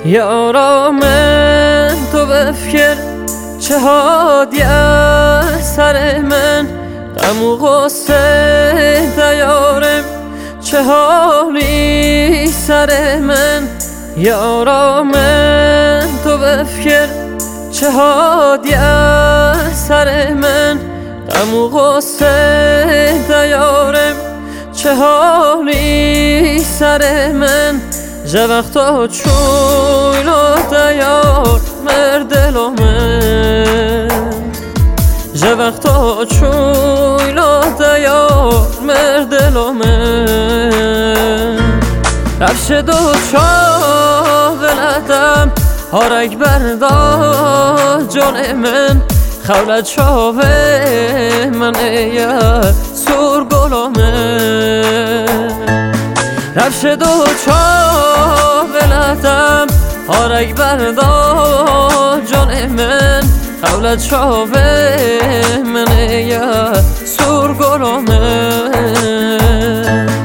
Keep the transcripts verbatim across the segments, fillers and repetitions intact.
یارا من تو بفکر چه هادی از سر من، غم و غصه دیارم چه حالی سر من. یارا من تو بفکر چه هادی از سر من، غم و غصه دیارم چه حالی سر من. جا وقتا چویلا دیار مردلو من، جا وقتا چویلا دیار مردلو من. رفش دو چاولتم هارک بردا جان من، خولت شاوه من ایا سور گلو من. رفش دو چاولتم هارک بردا جان من، خولت شاوه من ایا سور گلو من.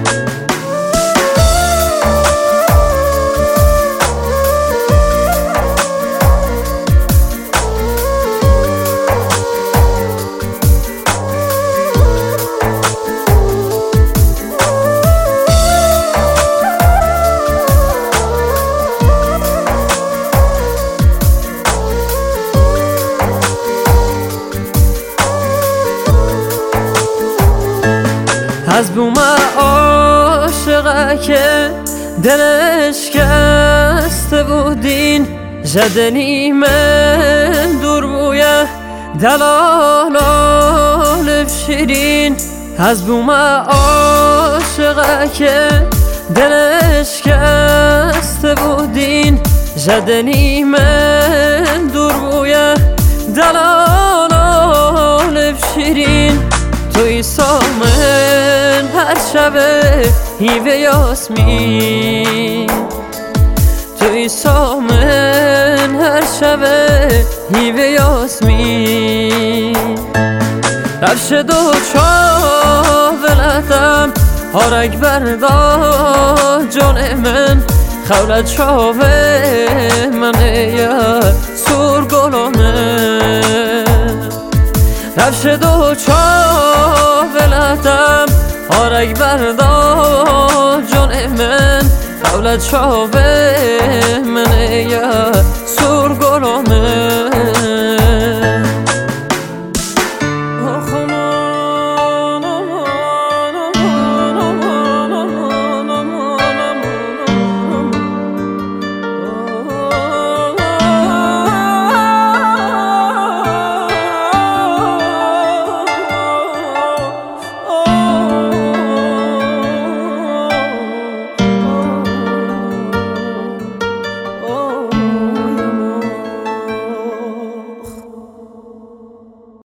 از بوم عاشقه که دلش کسته بودین، جدنی من دور بویه دلال شیرین. از بوم عاشقه که دلش کسته بودین، جدنی من دور بویه دلال شیرین. توی سامن هر شبه هیوه یاسمین، توی سامن هر شبه هیوه یاسمین. رفش دو چاولتم هارک بردا جان من، خولت شاوه من ایا سور گلو من. رفش دو چاولتم هارک بردا جان من، خولت شاوه من ایا